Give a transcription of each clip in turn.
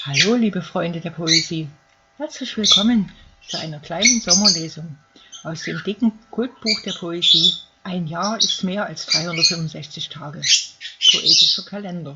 Hallo, liebe Freunde der Poesie. Herzlich willkommen zu einer kleinen Sommerlesung aus dem dicken Kultbuch der Poesie. Ein Jahr ist mehr als 365 Tage. Poetischer Kalender.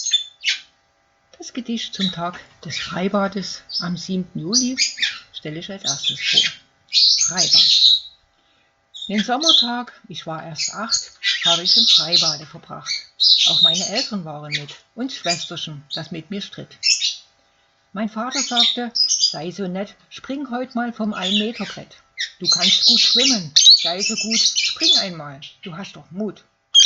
Das Gedicht zum Tag des Freibades am 7. Juli stelle ich als erstes vor. Freibad. Den Sommertag, ich war erst 8, habe ich im Freibade verbracht. Auch meine Eltern waren mit und Schwesterchen, das mit mir stritt. Mein Vater sagte, sei so nett, spring heute mal vom 1-Meter-Brett. Du kannst gut schwimmen, sei so gut, spring einmal, du hast doch Mut.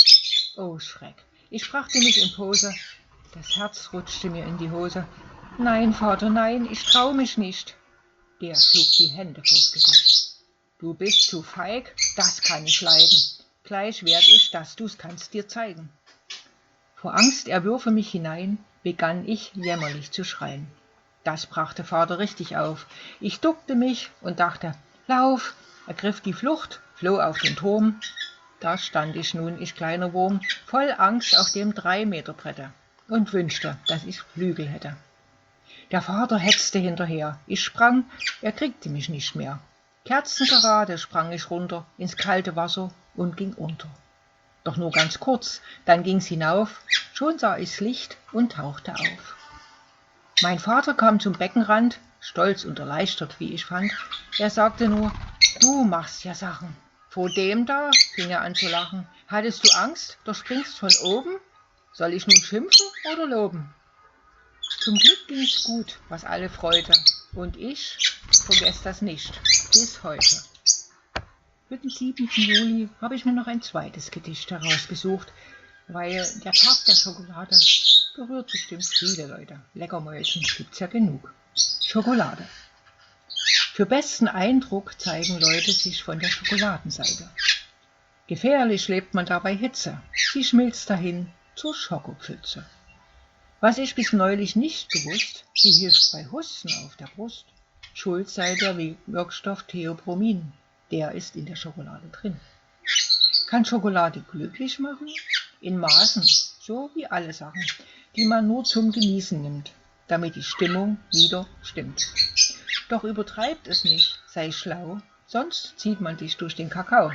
Oh Schreck, ich brachte mich in Pose, das Herz rutschte mir in die Hose. Nein, Vater, nein, ich trau mich nicht. Der schlug die Hände vors Gesicht. Du bist zu feig, das kann ich leiden. Gleich werd ich, dass du's kannst dir zeigen. Vor Angst, er würfe mich hinein, begann ich jämmerlich zu schreien. Das brachte Vater richtig auf. Ich duckte mich und dachte, lauf, ergriff die Flucht, floh auf den Turm. Da stand ich nun, ich kleiner Wurm, voll Angst auf dem 3-Meter-Brette und wünschte, dass ich Flügel hätte. Der Vater hetzte hinterher, ich sprang, er kriegte mich nicht mehr. Kerzengerade sprang ich runter ins kalte Wasser und ging unter. Doch nur ganz kurz, dann ging's hinauf, schon sah ich's Licht und tauchte auf. Mein Vater kam zum Beckenrand, stolz und erleichtert, wie ich fand. Er sagte nur, du machst ja Sachen. Vor dem da, fing er an zu lachen. Hattest du Angst, du springst von oben? Soll ich nun schimpfen oder loben? Zum Glück ging's gut, was alle freute. Und ich vergess das nicht, bis heute. Für den 7. Juli habe ich mir noch ein zweites Gedicht herausgesucht, weil der Tag der Schokolade berührt bestimmt viele Leute. Leckermäulchen gibt's ja genug. Schokolade. Für besten Eindruck zeigen Leute sich von der Schokoladenseite. Gefährlich lebt man dabei Hitze. Sie schmilzt dahin zur Schokopfütze. Was ich bis neulich nicht gewusst, die hilft bei Husten auf der Brust. Schuld sei der Wirkstoff Theobromin. Der ist in der Schokolade drin. Kann Schokolade glücklich machen? In Maßen, so wie alle Sachen, die man nur zum Genießen nimmt, damit die Stimmung wieder stimmt. Doch übertreibt es nicht, sei schlau, sonst zieht man dich durch den Kakao.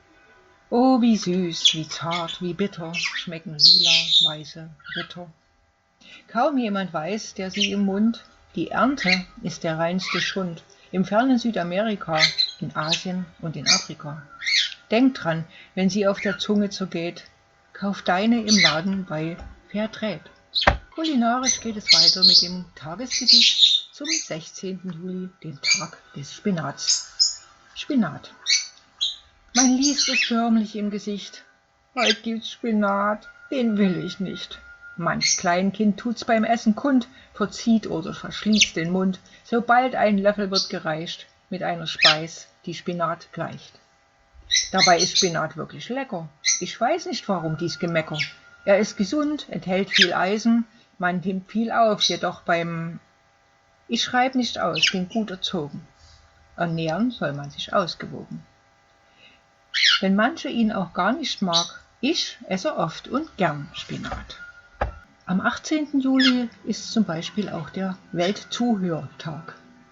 Oh, wie süß, wie zart, wie bitter schmecken lila, weiße Ritter. Kaum jemand weiß, der sie im Mund, die Ernte ist der reinste Schund, im fernen Südamerika, in Asien und in Afrika. Denk dran, wenn sie auf der Zunge zergeht, kauf deine im Laden bei Fairtrade. Kulinarisch geht es weiter mit dem Tagesgedicht zum 16. Juli, dem Tag des Spinats. Spinat. Man liest es förmlich im Gesicht. Heute gibt's Spinat, den will ich nicht. Manch Kleinkind tut's beim Essen kund, verzieht oder verschließt den Mund, sobald ein Löffel wird gereicht, mit einer Speis, die Spinat gleicht. Dabei ist Spinat wirklich lecker. Ich weiß nicht, warum dies Gemecker. Er ist gesund, enthält viel Eisen, man nimmt viel auf, jedoch Ich schreibe nicht aus, bin gut erzogen. Ernähren soll man sich ausgewogen. Wenn manche ihn auch gar nicht mag, ich esse oft und gern Spinat. Am 18. Juli ist zum Beispiel auch der Weltzuhörtag.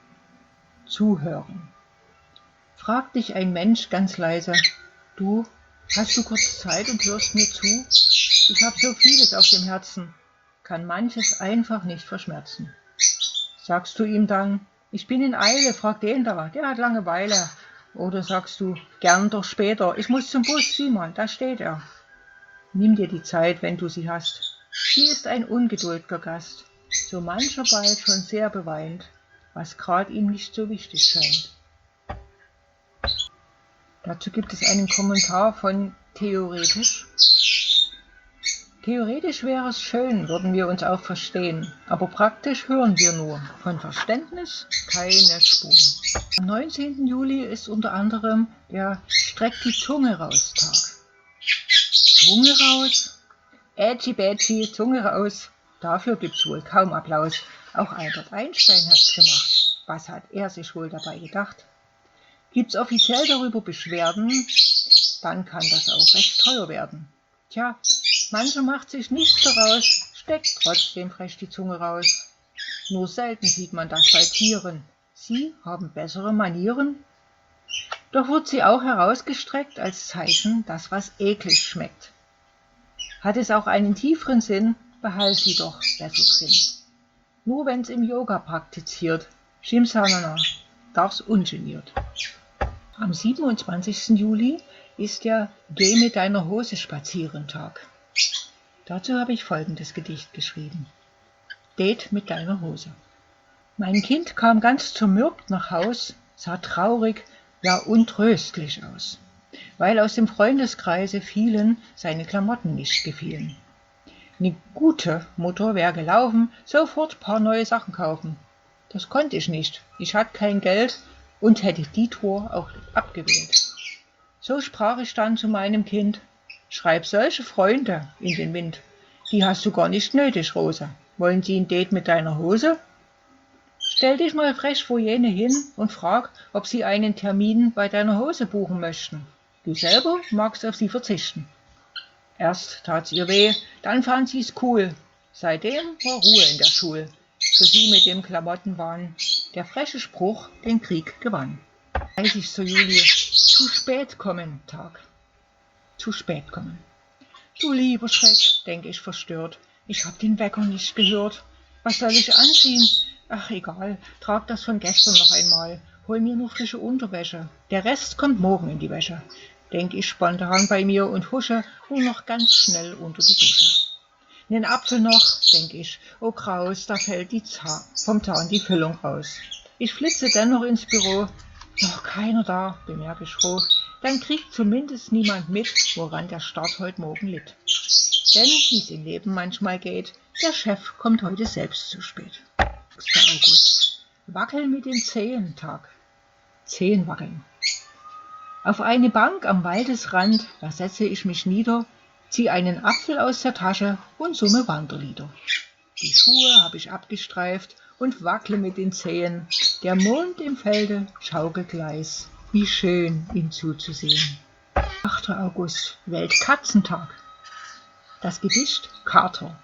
Zuhören. Fragt dich ein Mensch ganz leise, du, hast du kurz Zeit und hörst mir zu? Ich habe so vieles auf dem Herzen, kann manches einfach nicht verschmerzen. Sagst du ihm dann, ich bin in Eile, frag den da, der hat Langeweile. Oder sagst du, gern doch später, ich muss zum Bus, sieh mal, da steht er. Nimm dir die Zeit, wenn du sie hast. Sie ist ein ungeduldiger Gast, so mancher bald schon sehr beweint, was grad ihm nicht so wichtig scheint. Dazu gibt es einen Kommentar von Theoretisch. Theoretisch wäre es schön, würden wir uns auch verstehen, aber praktisch hören wir nur, von Verständnis keine Spur. Am 19. Juli ist unter anderem der Streck die Zunge raus Tag. Zunge raus? Ätschi bätschi, Zunge raus. Dafür gibt's wohl kaum Applaus. Auch Albert Einstein hat's gemacht. Was hat er sich wohl dabei gedacht? Gibt's offiziell darüber Beschwerden, dann kann das auch recht teuer werden. Tja, mancher macht sich nichts daraus, steckt trotzdem frech die Zunge raus. Nur selten sieht man das bei Tieren. Sie haben bessere Manieren. Doch wird sie auch herausgestreckt als Zeichen, dass was eklig schmeckt. Hat es auch einen tieferen Sinn, behalt sie doch besser drin. Nur wenn's im Yoga praktiziert, Shimsanana, darf's ungeniert. Am 27. Juli ist der Geh mit deiner Hose spazieren Tag. Dazu habe ich folgendes Gedicht geschrieben. Date mit deiner Hose. Mein Kind kam ganz zermürbt nach Haus, sah traurig, ja untröstlich aus, weil aus dem Freundeskreise vielen seine Klamotten nicht gefielen. Eine gute Mutter wär gelaufen, sofort paar neue Sachen kaufen. Das konnte ich nicht, ich hatte kein Geld und hätte die Tour auch abgewählt. So sprach ich dann zu meinem Kind, schreib solche Freunde in den Wind, die hast du gar nicht nötig, Rosa. Wollen Sie ein Date mit deiner Hose? Stell dich mal frech vor jene hin und frag, ob sie einen Termin bei deiner Hose buchen möchten. Du selber magst auf sie verzichten. Erst tat's ihr weh, dann fand sie's cool. Seitdem war Ruhe in der Schule. Für sie mit dem Klamottenwahn der freche Spruch den Krieg gewann. 30. Juli, zu spät kommen Tag. Zu spät kommen. Du lieber Schreck, denk ich verstört. Ich hab den Wecker nicht gehört. Was soll ich anziehen? Ach egal, trag das von gestern noch einmal. Hol mir nur frische Unterwäsche. Der Rest kommt morgen in die Wäsche. Denk ich spontan bei mir und husche nur noch ganz schnell unter die Dusche. Nen Apfel noch, denk ich, oh Kraus, da fällt vom Zahn die Füllung raus. Ich flitze dennoch ins Büro. Noch keiner da, bemerke ich froh. Dann kriegt zumindest niemand mit, woran der Start heute Morgen litt. Denn, wie's im Leben manchmal geht, der Chef kommt heute selbst zu spät. 6. August. Wackeln mit den Zehen Tag. Zehen wackeln. Auf eine Bank am Waldesrand, da setze ich mich nieder, zieh einen Apfel aus der Tasche und summe Wanderlieder. Die Schuhe hab ich abgestreift und wackle mit den Zehen. Der Mond im Felde schaukelt leis, wie schön ihm zuzusehen. 8. August. Weltkatzentag. Das Gedicht Kater.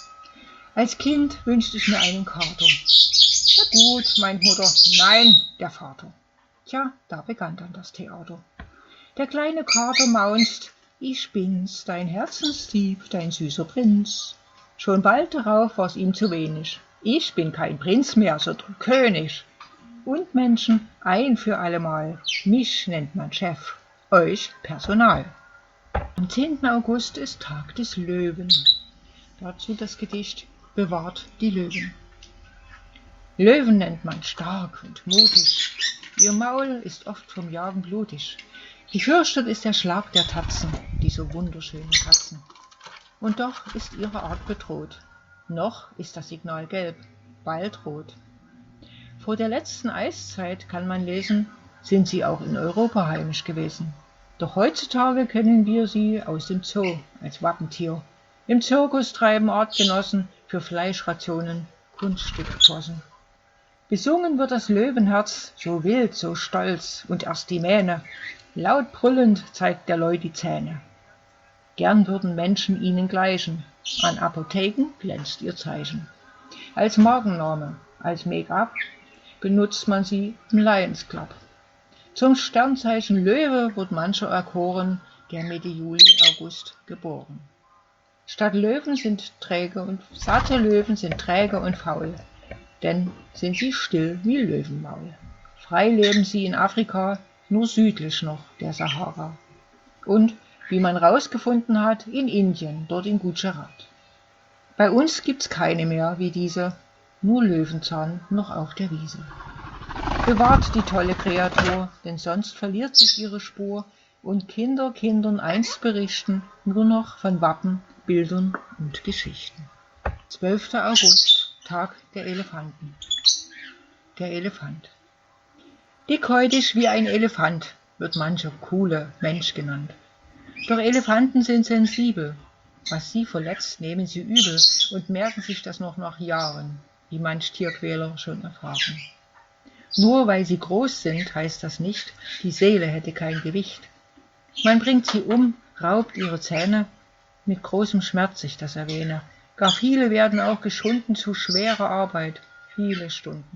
Als Kind wünschte ich mir einen Kater. Na gut, meint Mutter, nein, der Vater. Tja, da begann dann das Theater. Der kleine Kater maunzt, ich bin's, dein Herzensdieb, dein süßer Prinz. Schon bald darauf war's ihm zu wenig. Ich bin kein Prinz mehr, sondern König. Und Menschen, ein für allemal, mich nennt man Chef, euch Personal. Am 10. August ist Tag des Löwen. Dazu das Gedicht Bewahrt die Löwen. Löwen nennt man stark und mutig. Ihr Maul ist oft vom Jagen blutig. Gefürchtet ist der Schlag der Tatzen, dieser wunderschönen Katzen. Und doch ist ihre Art bedroht. Noch ist das Signal gelb, bald rot. Vor der letzten Eiszeit, kann man lesen, sind sie auch in Europa heimisch gewesen. Doch heutzutage kennen wir sie aus dem Zoo als Wappentier. Im Zirkus treiben Artgenossen für Fleischrationen Kunststückpossen. Besungen wird das Löwenherz, so wild, so stolz, und erst die Mähne. Laut brüllend zeigt der Leu die Zähne. Gern würden Menschen ihnen gleichen, an Apotheken glänzt ihr Zeichen. Als Markenname, als Make-up benutzt man sie im Lions Club. Zum Sternzeichen Löwe wird mancher erkoren, der Mitte Juli, August geboren. Satte Löwen sind träge und faul, denn sind sie still wie Löwenmaul. Frei leben sie in Afrika, nur südlich noch der Sahara. Und, wie man rausgefunden hat, in Indien, dort in Gujarat. Bei uns gibt's keine mehr wie diese, nur Löwenzahn noch auf der Wiese. Bewahrt die tolle Kreatur, denn sonst verliert sich ihre Spur und Kinder Kindern einst berichten nur noch von Wappen, Bildern und Geschichten. 12. August, Tag der Elefanten. Der Elefant. Dickhäutig wie ein Elefant wird mancher coole Mensch genannt. Doch Elefanten sind sensibel. Was sie verletzt, nehmen sie übel und merken sich das noch nach Jahren, wie manch Tierquäler schon erfahren. Nur weil sie groß sind, heißt das nicht, die Seele hätte kein Gewicht. Man bringt sie um, raubt ihre Zähne, mit großem Schmerz ich das erwähne. Gar viele werden auch geschunden zu schwerer Arbeit, viele Stunden.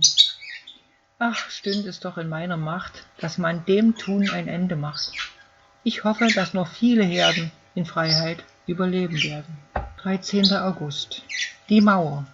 Ach, stünde es doch in meiner Macht, dass man dem Tun ein Ende macht. Ich hoffe, dass noch viele Herden in Freiheit überleben werden. 13. August. Die Mauer.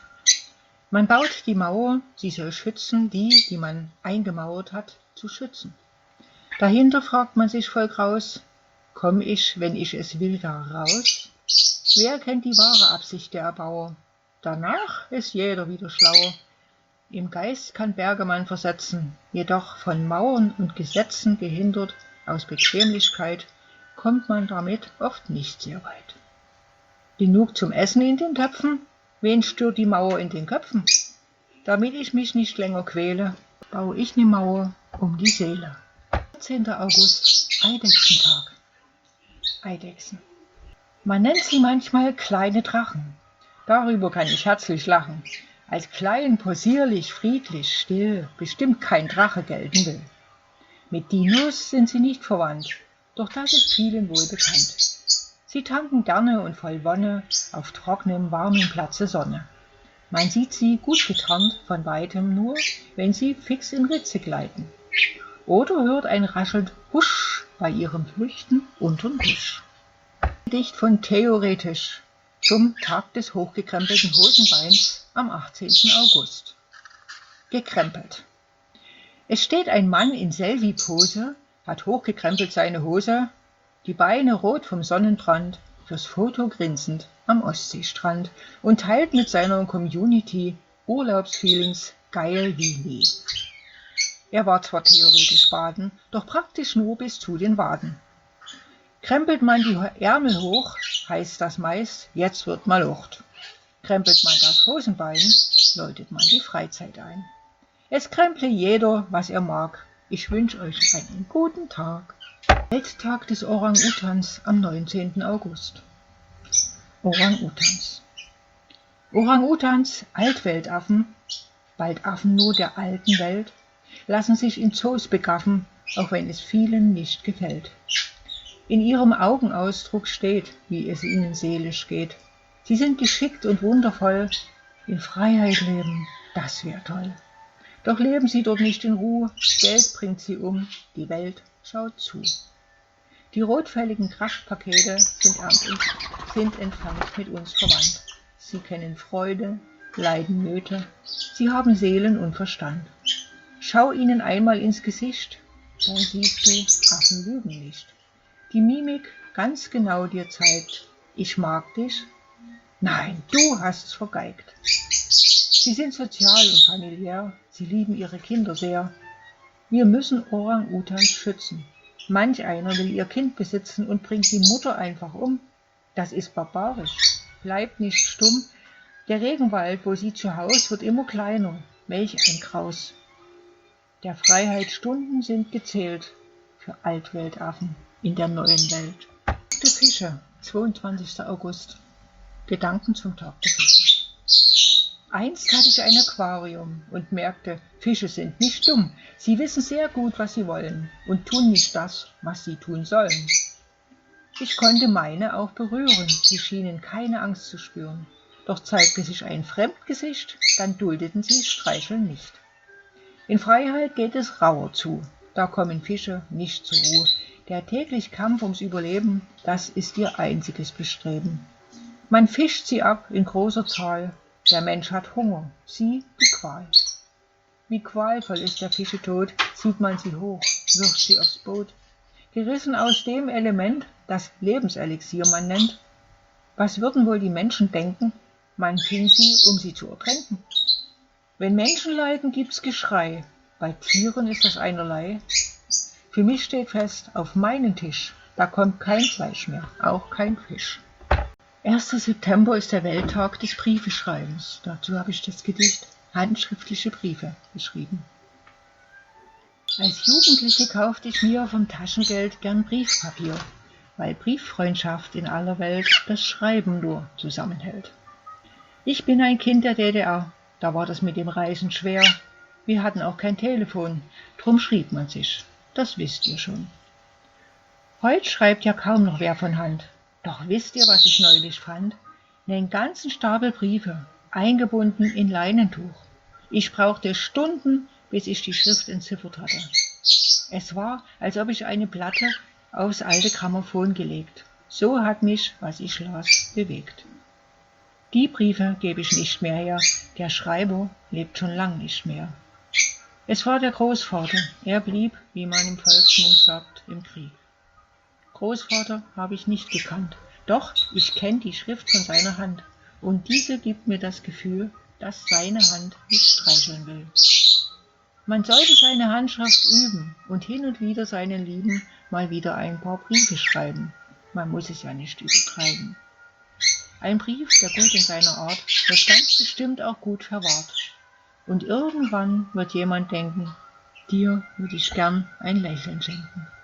Man baut die Mauer, sie soll schützen, die man eingemauert hat, zu schützen. Dahinter fragt man sich voll Graus, komm ich, wenn ich es will, da raus? Wer kennt die wahre Absicht der Erbauer? Danach ist jeder wieder schlauer. Im Geist kann Berge man versetzen, jedoch von Mauern und Gesetzen gehindert, aus Bequemlichkeit, kommt man damit oft nicht sehr weit. Genug zum Essen in den Töpfen, wen stört die Mauer in den Köpfen? Damit ich mich nicht länger quäle, baue ich ne Mauer um die Seele. 14. August, Eidechsentag. Eidechsen. Man nennt sie manchmal kleine Drachen. Darüber kann ich herzlich lachen. Als klein, possierlich, friedlich, still, bestimmt kein Drache gelten will. Mit Dinos sind sie nicht verwandt, doch das ist vielen wohl bekannt. Sie tanken gerne und voll Wonne auf trockenem, warmem Platze Sonne. Man sieht sie gut getarnt von weitem nur, wenn sie fix in Ritze gleiten. Oder hört ein raschelnd Husch bei ihrem Flüchten unterm Tisch. Gedicht von Theoretisch zum Tag des hochgekrempelten Hosenbeins am 18. August. Gekrempelt. Es steht ein Mann in Selfie-Pose, hat hochgekrempelt seine Hose, die Beine rot vom Sonnenbrand, fürs Foto grinsend am Ostseestrand und teilt mit seiner Community Urlaubsfeelings geil wie nie. Er war zwar theoretisch baden, doch praktisch nur bis zu den Waden. Krempelt man die Ärmel hoch, heißt das meist, jetzt wird mal Lucht. Krempelt man das Hosenbein, läutet man die Freizeit ein. Es kremple jeder, was er mag. Ich wünsche euch einen guten Tag. Welttag des Orang-Utans am 19. August. Orang-Utans. Orang-Utans, Altweltaffen, bald Affen nur der alten Welt, lassen sich in Zoos begaffen, auch wenn es vielen nicht gefällt. In ihrem Augenausdruck steht, wie es ihnen seelisch geht. Sie sind geschickt und wundervoll, in Freiheit leben, das wär toll. Doch leben sie dort nicht in Ruhe, Geld bringt sie um, die Welt schaut zu. Die rotfälligen Kraftpakete sind entfernt mit uns verwandt. Sie kennen Freude, Leiden, Nöte, sie haben Seelen und Verstand. Schau ihnen einmal ins Gesicht, dann siehst du, Affen lügen nicht. Die Mimik ganz genau dir zeigt, ich mag dich, nein, du hast's vergeigt. Sie sind sozial und familiär, sie lieben ihre Kinder sehr. Wir müssen Orang-Utans schützen. Manch einer will ihr Kind besitzen und bringt die Mutter einfach um. Das ist barbarisch. Bleibt nicht stumm. Der Regenwald, wo sie zu Haus, wird immer kleiner. Welch ein Graus. Der Freiheit Stunden sind gezählt für Altweltaffen in der neuen Welt. Die Fische, 22. August. Gedanken zum Tag der Fische. Einst hatte ich ein Aquarium und merkte, Fische sind nicht dumm. Sie wissen sehr gut, was sie wollen und tun nicht das, was sie tun sollen. Ich konnte meine auch berühren, sie schienen keine Angst zu spüren. Doch zeigte sich ein Fremdgesicht, dann duldeten sie Streicheln nicht. In Freiheit geht es rauer zu, da kommen Fische nicht zur Ruhe. Der tägliche Kampf ums Überleben, das ist ihr einziges Bestreben. Man fischt sie ab in großer Zahl, der Mensch hat Hunger, sie die Qual. Wie qualvoll ist der Fische Tod, zieht man sie hoch, wirft sie aufs Boot. Gerissen aus dem Element, das Lebenselixier man nennt. Was würden wohl die Menschen denken, man fing sie, um sie zu ertränken? Wenn Menschen leiden, gibt's Geschrei, bei Tieren ist das einerlei. Für mich steht fest, auf meinen Tisch, da kommt kein Fleisch mehr, auch kein Fisch. 1. September ist der Welttag des Briefeschreibens. Dazu habe ich das Gedicht Handschriftliche Briefe geschrieben. Als Jugendliche kaufte ich mir vom Taschengeld gern Briefpapier, weil Brieffreundschaft in aller Welt das Schreiben nur zusammenhält. Ich bin ein Kind der DDR, da war das mit dem Reisen schwer. Wir hatten auch kein Telefon, drum schrieb man sich, das wisst ihr schon. Heut schreibt ja kaum noch wer von Hand. Doch wisst ihr, was ich neulich fand? Den ganzen Stapel Briefe, eingebunden in Leinentuch. Ich brauchte Stunden, bis ich die Schrift entziffert hatte. Es war, als ob ich eine Platte aufs alte Grammophon gelegt. So hat mich, was ich las, bewegt. Die Briefe gebe ich nicht mehr her, der Schreiber lebt schon lang nicht mehr. Es war der Großvater, er blieb, wie man im Volksmund sagt, im Krieg. Großvater habe ich nicht gekannt, doch ich kenne die Schrift von seiner Hand und diese gibt mir das Gefühl, dass seine Hand mich streicheln will. Man sollte seine Handschrift üben und hin und wieder seinen Lieben mal wieder ein paar Briefe schreiben. Man muss es ja nicht übertreiben. Ein Brief, der gut in seiner Art, wird ganz bestimmt auch gut verwahrt. Und irgendwann wird jemand denken, dir würde ich gern ein Lächeln schenken.